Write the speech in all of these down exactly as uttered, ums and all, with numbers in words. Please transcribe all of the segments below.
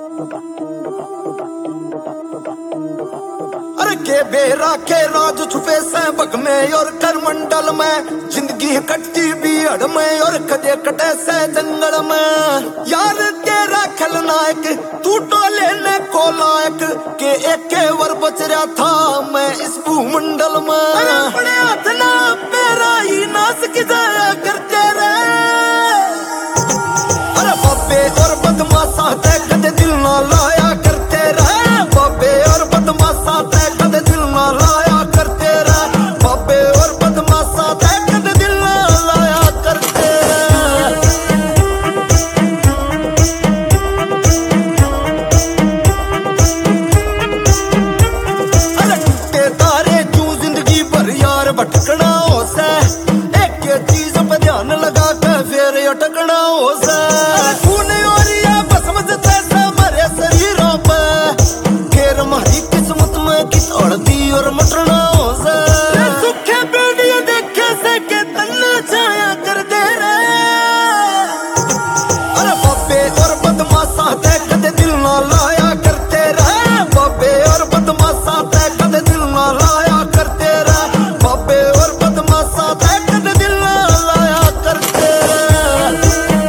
अरे के बेरा के राज छुपे सहबक में और कर मंडल में, जिंदगी कटती बिहड़ में और कदे कटे से जंगल में। यार तेरा खलनायक तू टोले ने को लायक के एक के वर बच रहा था मैं इस भूमंडल में। अपने हाथ ना मेरा ही नाश की जाया करते रहे। अरे बाबे और बदमाशा ते कदे दिल ना लाया करते रहे। बाबे और बदमाशा ते कदे दिल ना लाया करते रहे। बाबे और बदमाशा ते कदे दिल ना लाया करते रहे। अरे टूटे तारे क्यों जिंदगी भर यार भटकना हो से, एक एक चीज पे ध्यान लगा के फिर अटकना हो से। और मटना हो से सुखे बेड़िया देखे से के तन्ना छाया कर दे रहे। अरे बाबे और बदमाशा ते कदे दिल ना लाया करते रहे। बाबे और बदमाशा ते कदे दिल ना लाया करते रहे। बाबे और बदमाशा ते कदे दिल ना लाया करते रहे।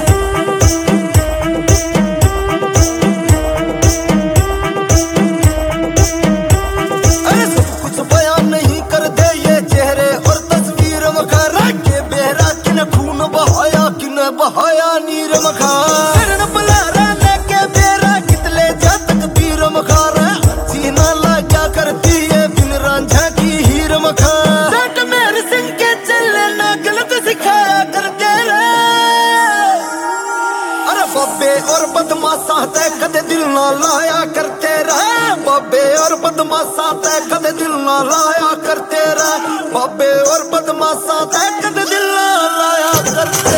अरे सब कुछ बयान नहीं कर दे ये चेहरे और तस्वीर वगैरह के बेहरा किने खून बहाया किने बहाया नीर मखा। बलारा लेके बेरा कितले जा तकबीर मखारा सीना लाजा करती है बिन रांझा की हीर मखा। मेरे सिंह के चलने ना गलत सिखाया करते रहे। अरे बाबे और बदमाशा ते कदे दिल ना लाया करते रहे। बाबे और बदमाशा ते कदे दिल ना लाया करते रहे। बाबे और बदमाशा ते कदे दिल ना लाया करते